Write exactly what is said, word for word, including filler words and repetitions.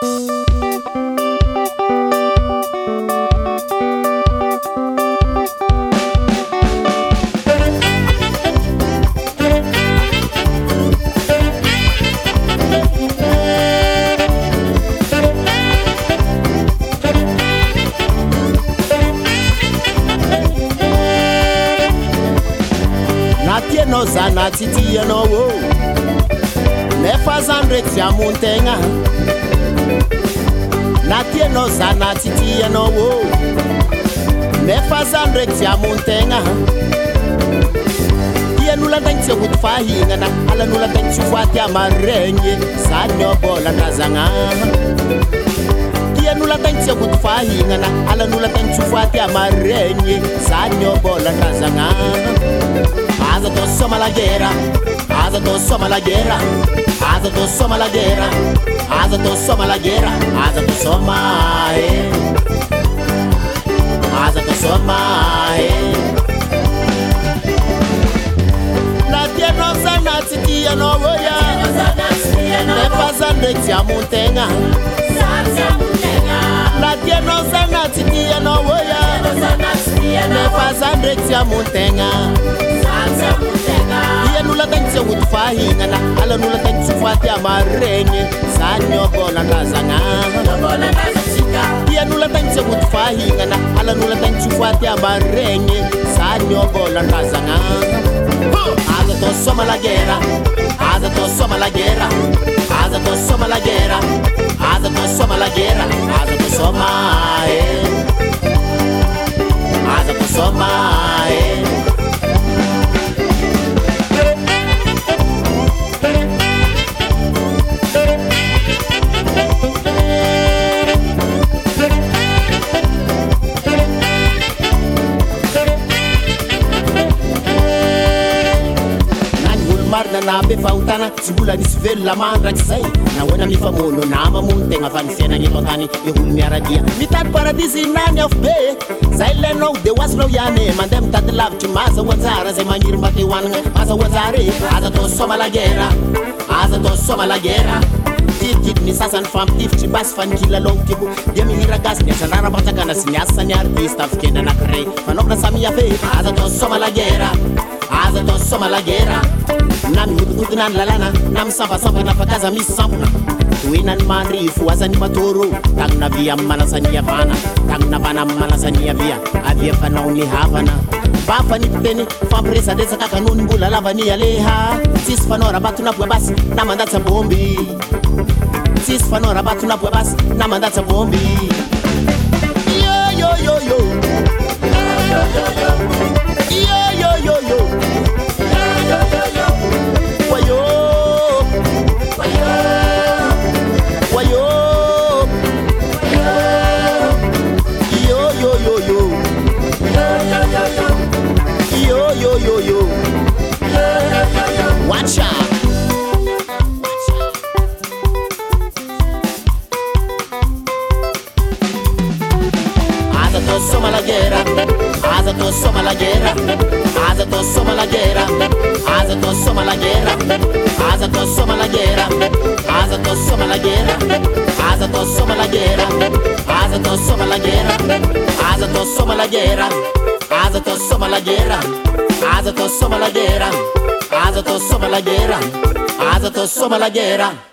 No zana titi no wo nefa zandre tia montenga na tie no zana titi no wo nefa zandre tia montenga tie nula tantse gut fahinga na ala nula tantse fati amarenye sanyo bola nazanga tie nula tantse gut fahinga na ala nula tantse fati amarenye sanyo bola nazanga. Asa to soma la guerra, asa to soma la guerra, asa to soma la guerra, asa to soma la guerra, asa to soma eh, asa to soma eh. La tierra sana titi no voya, ne pasa de tia montenga, la tierra sana titi no voya, ne pasa de tia montenga. Ia nula tantse gut fahinga na ala nula tantse fati amarenye sanyo bola nazanga bola nazanga. Ia nula tantse gut fahinga na ala nula tantse fati amarenye sanyo bola nazanga. Asa to soma la guerra, asa to soma la guerra, asa to soma la guerra, asa to soma la guerra, asa to soma eh, asa to soma eh. Na be fautana sibula ni svella mandra sai na wena mi famono na mamunte ngafanisena ni totani yehulmi aradia mitat paradisi nani of be sai le no de was no yane mandem tat love to masa wazara ze manyir mate wan masa wazare aza to soma la guerra aza to soma la guerra kit ni sasan fam tifti bas fan kila long tibu demi hiragas ni sanara bataka na sinyasa ni artista fkena na kre manokna samia fe aza to soma la guerra aza to soma la guerra. Nam yudunan lalana nam samba samba na fakaza misampuna winan marifu azani matoro tang na via manasania vana tang na vana manasania via avia fana uni havana bafa ni teni fabresa desa kakanuni bula lavani aleha sis fanora batuna bwebas na mandatsa bombi sis fanora batuna bwebas na mandatsa bombi yo yo yo yo yo yo yo yo yo yo watch out. Asa to soma la guerra, asa to soma la guerra, asa to soma la guerra, asa to soma la guerra, asa to soma la guerra, asa to soma la guerra, asa to soma la guerra, asa to soma la guerra, asa to soma la guerra, asa to soma la guerra, asa to soma la guerra. Asa to soma la guerra, asa to soma la guerra.